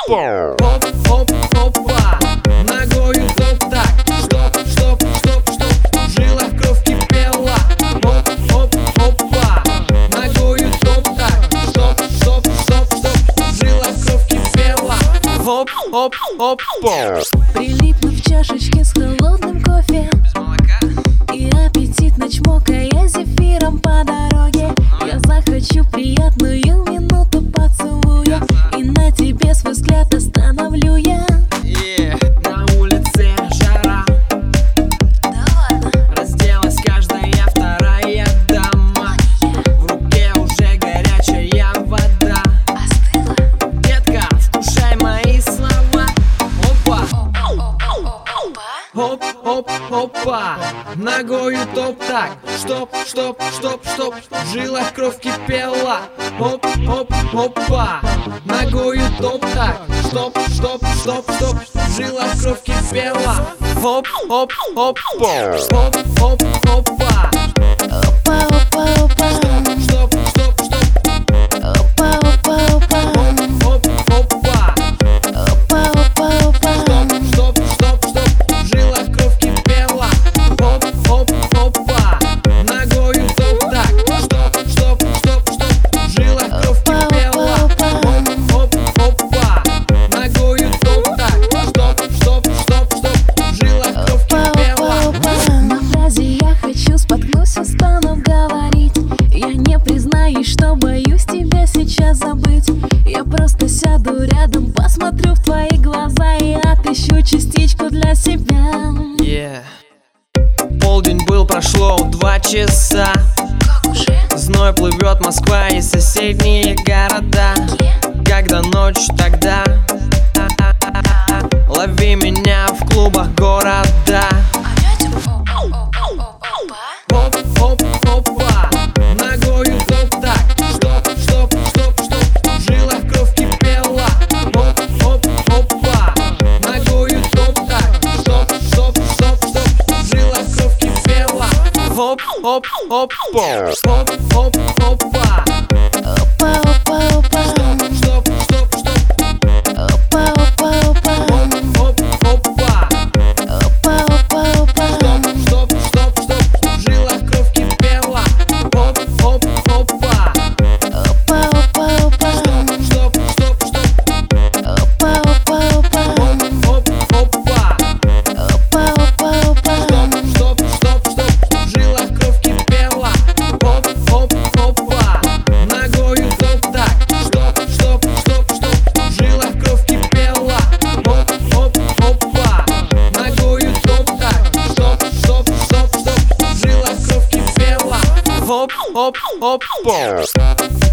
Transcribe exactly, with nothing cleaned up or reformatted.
Оп, оп, опа, ногою топ так. Стоп, стоп, стоп, стоп, в жилах кровь кипела. Оп, оп, опа, ногою топ так. Стоп, стоп, стоп, стоп, в жилах кровь кипела. Оп, оп, опа. Прилипнув в чашечке с холодным кофе, Без молока? и аппетитно чмокая зефиром по дороге, я захвачу приятную минуту поцелуя, и на тебе свой взгляд остановлю я. Yeah. На улице жара, Да ладно, разделась каждая вторая дама. В руке уже горячая вода. остыла. Детка, вкушай мои слова. Опа, Опа. оп, оп, опа, ногою топ так. Стоп, стоп, стоп, стоп, в жилах кровь кипела. Оп, оп, опа, ногою топ так. Стоп, стоп, стоп, стоп, в жилах кровь кипела. Оп, оп, опа, оп, оп, опа. Опа, опа, опа. Стоп, стоп, стоп, Опа, опа, опа. оп, опа. Опа, опа, опа. Стоп, стоп, стоп, стоп, в жилах кровь кипела. Оп, оп, опа, ногою топ так. Стоп, стоп, стоп, стоп, в жилах кровь кипела. Оп, оп, опа, ногою топ так. Стоп, стоп, стоп, стоп, в жилах кровь кипела. На фразе «я хочу» споткнусь, устану говорить. Я не признаюсь, что боюсь тебя сейчас забыть. Я просто сяду рядом, посмотрю в твои глаза и отыщу частичку для себя. Yeah. Полдень был, прошло два часа. Как уже? Зной плывет Москва и соседние города. Когда ночь, тогда лови меня в клубах города. Опять опа. Оп, оп, опа, ногою топ так. Стоп, стоп, стоп, стоп, в жилах кровь кипела. Оп, оп, опа, ногою топ так. Стоп, стоп, стоп, стоп, в жилах кровь кипела. Оп, оп, опа, оп, оп, опа. Опа, опа, опа. Стоп, стоп, стоп, стоп, Опа, опа, опа. оп, оп, опа. Опа, опа, опа. Стоп, стоп, стоп, в жилах кровь кипела. Оп, оп, опа. Опа, опа, опа. Стоп, стоп, стоп, Опа, опа, опа. оп, оп, опа. Опа, опа, опа. Стоп, стоп, стоп, в жилах кровь кипела. Оп, оп, опа, ногою топ так. Стоп, стоп, стоп, стоп, в жилах кровь кипела. Оп, оп, опа, ногою топ так. Стоп, стоп, стоп, стоп, в жилах кровь кипела. Оп, оп, опа.